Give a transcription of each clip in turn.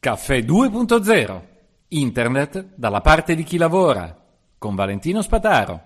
Caffè 2.0. Internet dalla parte di chi lavora. Con Valentino Spataro.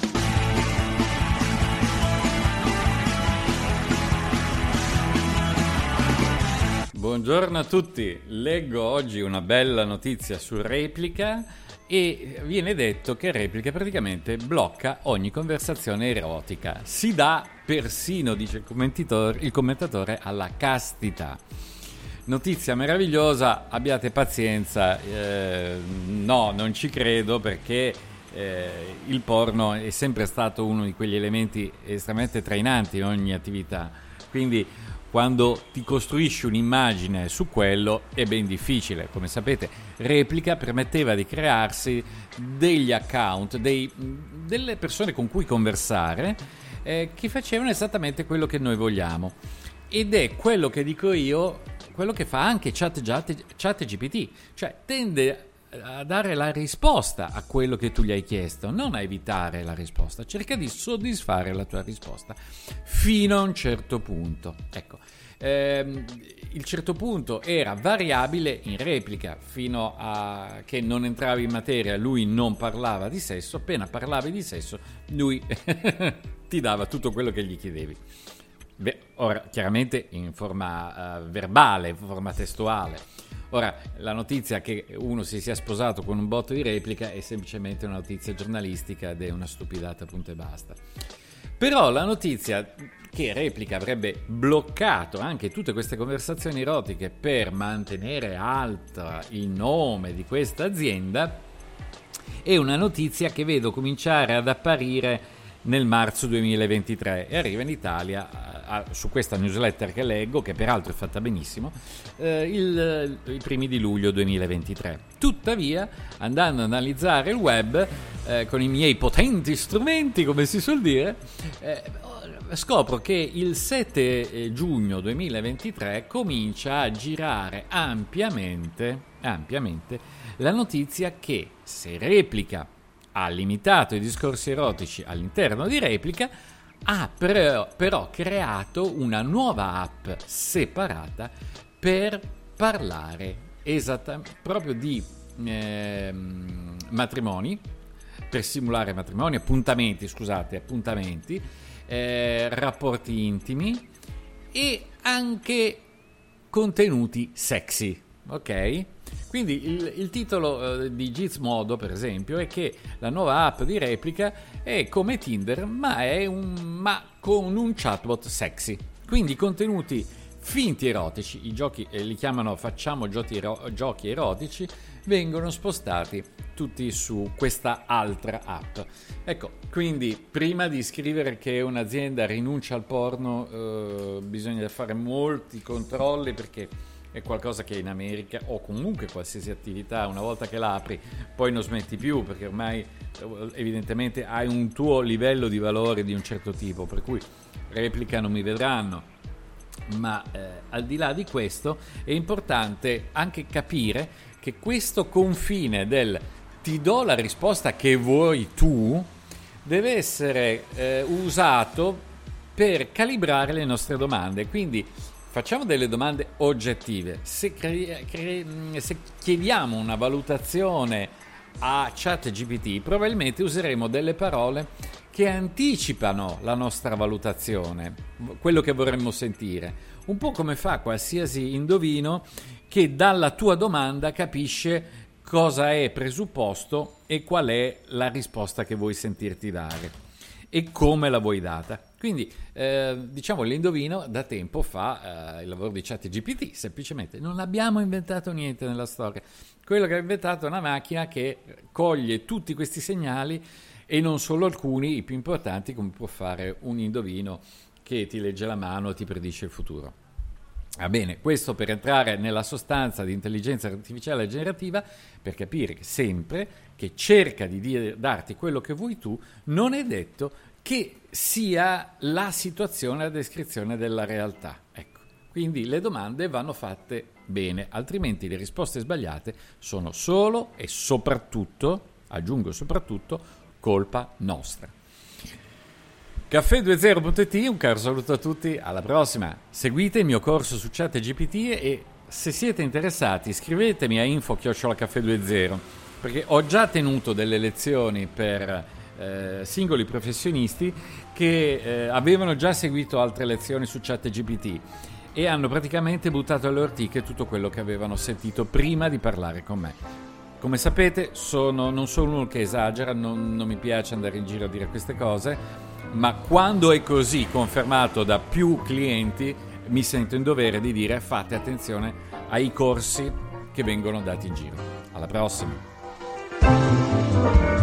Buongiorno a tutti. Leggo oggi una bella notizia su Replica e viene detto che Replica praticamente blocca ogni conversazione erotica. Si dà persino, dice il commentatore, alla castità. Notizia meravigliosa, abbiate pazienza, no, non ci credo perché il porno è sempre stato uno di quegli elementi estremamente trainanti in ogni attività, quindi quando ti costruisci un'immagine su quello è ben difficile. Come sapete, Replica permetteva di crearsi degli account, delle persone con cui conversare che facevano esattamente quello che noi vogliamo, ed è quello che dico io, quello che fa anche ChatGPT, cioè tende a dare la risposta a quello che tu gli hai chiesto, non a evitare la risposta, cerca di soddisfare la tua risposta fino a un certo punto. Ecco, il certo punto era variabile in Replica, fino a che non entravi in materia, lui non parlava di sesso, appena parlavi di sesso lui ti dava tutto quello che gli chiedevi. Beh, ora chiaramente in forma verbale, in forma testuale. Ora, la notizia che uno si sia sposato con un botto di Replica è semplicemente una notizia giornalistica ed è una stupidata, punto e basta. Però la notizia che Replica avrebbe bloccato anche tutte queste conversazioni erotiche per mantenere alto il nome di questa azienda è una notizia che vedo cominciare ad apparire nel marzo 2023 e arriva in Italia su questa newsletter che leggo, che peraltro è fatta benissimo, i primi di luglio 2023. Tuttavia, andando ad analizzare il web con i miei potenti strumenti, come si suol dire, scopro che il 7 giugno 2023 comincia a girare ampiamente la notizia che se Replica ha limitato i discorsi erotici all'interno di Replica, ha però creato una nuova app separata per parlare proprio di matrimoni, per simulare matrimoni, appuntamenti, rapporti intimi e anche contenuti sexy, ok? Quindi il titolo di Gizmodo, per esempio, è che la nuova app di Replica è come Tinder, ma con un chatbot sexy. Quindi contenuti finti erotici, i giochi li chiamano facciamo giochi erotici, vengono spostati tutti su questa altra app. Ecco, quindi prima di scrivere che un'azienda rinuncia al porno bisogna fare molti controlli, perché è qualcosa che in America, o comunque qualsiasi attività, una volta che la apri poi non smetti più, perché ormai evidentemente hai un tuo livello di valore di un certo tipo, per cui Replica non mi vedranno. Ma al di là di questo è importante anche capire che questo confine del ti do la risposta che vuoi tu deve essere usato per calibrare le nostre domande. Quindi facciamo delle domande oggettive. Se chiediamo una valutazione a ChatGPT, probabilmente useremo delle parole che anticipano la nostra valutazione, quello che vorremmo sentire. Un po' come fa qualsiasi indovino che dalla tua domanda capisce cosa è presupposto e qual è la risposta che vuoi sentirti dare e come la vuoi data. Quindi diciamo l'indovino da tempo fa il lavoro di ChatGPT, semplicemente non abbiamo inventato niente nella storia. Quello che ha inventato è una macchina che coglie tutti questi segnali e non solo alcuni, i più importanti, come può fare un indovino che ti legge la mano e ti predisce il futuro. Va bene, questo per entrare nella sostanza di intelligenza artificiale generativa, per capire che sempre che cerca di darti quello che vuoi tu, non è detto che sia la situazione, la descrizione della realtà. Ecco, quindi le domande vanno fatte bene, altrimenti le risposte sbagliate sono solo e soprattutto, aggiungo soprattutto, colpa nostra. Caffè20.it, un caro saluto a tutti, alla prossima. Seguite il mio corso su ChatGPT e Se siete interessati, scrivetemi a info@caffè20, perché ho già tenuto delle lezioni per singoli professionisti che avevano già seguito altre lezioni su ChatGPT e hanno praticamente buttato alle ortiche tutto quello che avevano sentito prima di parlare con me. Come sapete, non sono uno che esagera, non mi piace andare in giro a dire queste cose, ma quando è così confermato da più clienti, mi sento in dovere di dire fate attenzione ai corsi che vengono dati in giro. Alla prossima!